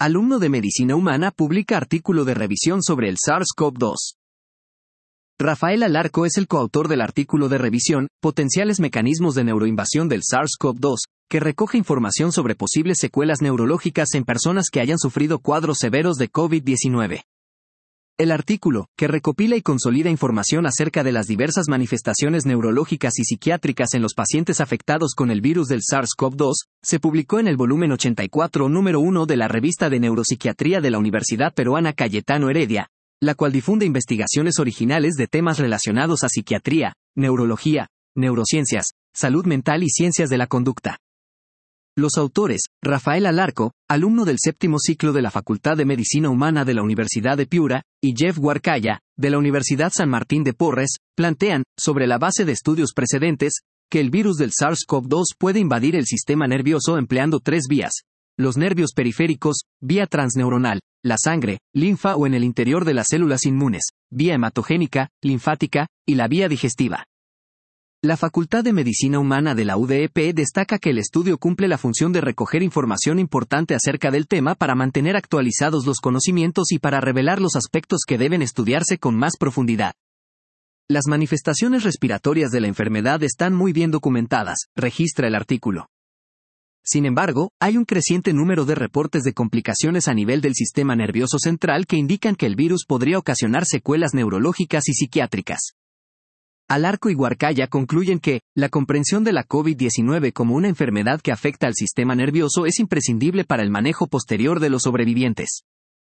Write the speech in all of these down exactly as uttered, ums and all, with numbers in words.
alumno de Medicina Humana, publica artículo de revisión sobre el SARS-CoV dos. Rafael Alarco es el coautor del artículo de revisión, Potenciales mecanismos de neuroinvasión del SARS-CoV dos, que recoge información sobre posibles secuelas neurológicas en personas que hayan sufrido cuadros severos de COVID diecinueve. El artículo, que recopila y consolida información acerca de las diversas manifestaciones neurológicas y psiquiátricas en los pacientes afectados con el virus del SARS-CoV dos, se publicó en el volumen ochenta y cuatro número uno de la revista de Neuropsiquiatría de la Universidad Peruana Cayetano Heredia, la cual difunde investigaciones originales de temas relacionados a psiquiatría, neurología, neurociencias, salud mental y ciencias de la conducta. Los autores, Rafael Alarco, alumno del séptimo ciclo de la Facultad de Medicina Humana de la Universidad de Piura, y Jeff Huarcaya, de la Universidad San Martín de Porres, plantean, sobre la base de estudios precedentes, que el virus del SARS-CoV dos puede invadir el sistema nervioso empleando tres vías: los nervios periféricos, vía transneuronal, la sangre, linfa o en el interior de las células inmunes, vía hematogénica, linfática, y la vía digestiva. La Facultad de Medicina Humana de la U D E P destaca que el estudio cumple la función de recoger información importante acerca del tema para mantener actualizados los conocimientos y para revelar los aspectos que deben estudiarse con más profundidad. Las manifestaciones respiratorias de la enfermedad están muy bien documentadas, registra el artículo. Sin embargo, hay un creciente número de reportes de complicaciones a nivel del sistema nervioso central que indican que el virus podría ocasionar secuelas neurológicas y psiquiátricas. Alarco y Huarcaya concluyen que, la comprensión de la COVID diecinueve como una enfermedad que afecta al sistema nervioso es imprescindible para el manejo posterior de los sobrevivientes.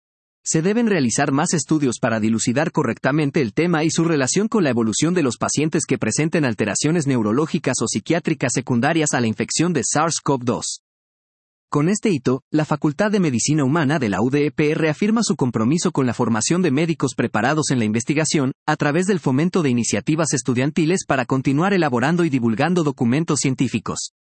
Se deben realizar más estudios para dilucidar correctamente el tema y su relación con la evolución de los pacientes que presenten alteraciones neurológicas o psiquiátricas secundarias a la infección de SARS-CoV dos. Con este hito, la Facultad de Medicina Humana de la U D E P reafirma su compromiso con la formación de médicos preparados en la investigación, a través del fomento de iniciativas estudiantiles para continuar elaborando y divulgando documentos científicos.